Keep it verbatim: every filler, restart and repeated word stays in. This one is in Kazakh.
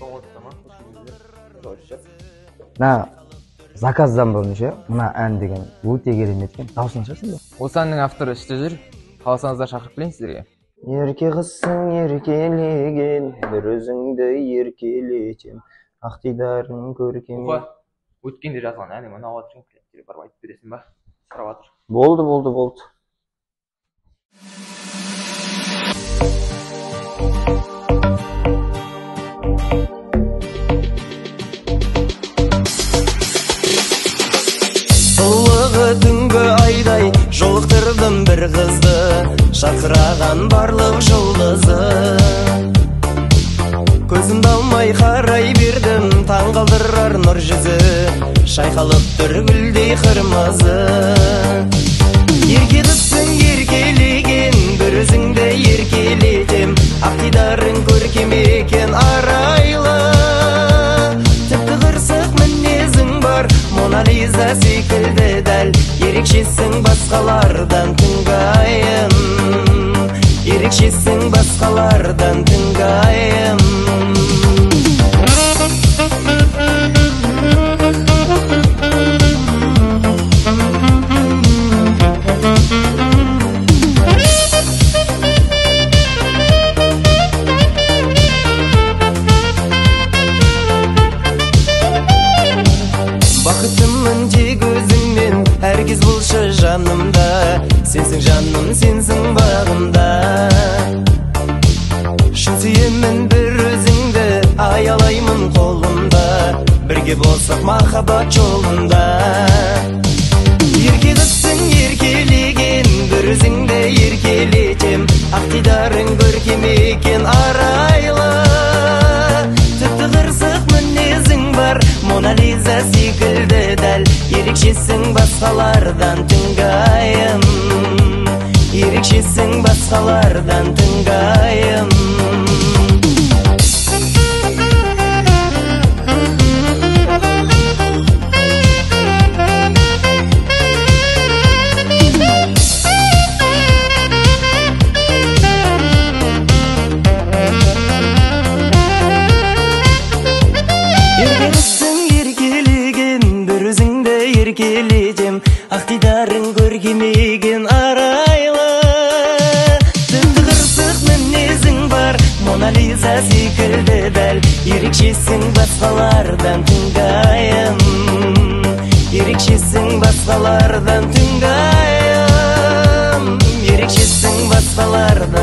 На заказдан бұрынша, мына ән деген өте керемет екен. Дауысын ашасың ба? Осы әннің авторы іште жүр. Қаласаңыздар шақырып келейін сіздерге. Ерке қызсың еркелеген, бір өзіңді еркелетем, ақтидарың көркем. Өткенде жазған әнің ұнап жатыр екен, клиенттерге барып айтып бересің ба? Сұрап жатыр. Болды, болды, болды. Сұлығы түнгі айдай жолықтырдым бір қызды, шақыраған барлық жұлдызы. Көзімді алмай қарай бердім, таң қалдырар нұр жүзі, шайқалып тұр гүлдей қырмызы. Ерке қызсың еркелеген, бір өзіңді еркелетем, ақтидарың көркем екен арайлы. Тіпті қырсық мінезің бар, Мона Лиза секілді дәл, ерекшесің басқалардан түнгі айым, ерекшесің басқалардан түнгі айым. Бақытымын тек өзіңмен, әркез болшы жанымда, сенсің жаным, сенсің бағымда. Шын сүйемін бір өзіңді, аялаймын қолымда, бірге болсақ махаббат жолында. Ерке қызсың еркелеген, бір өзіңді еркелетем, ақтидарың көркем екен арайлы. Тіпті қырсық мінезің бар, Мона Лиза секілді дәл, ерекшесің басқалардан түнгі айым, ерекшесің басқалардан түнгі айым. Еркелетем, ақтидарың көркемеген арайлы. Түнді қырсық мінезің бар, Мона Лиза секілді дәл, ерекшесің басқалардан түнгі айым, ерекшесің басқалардан түнгі айым, ерекшесің басқалардан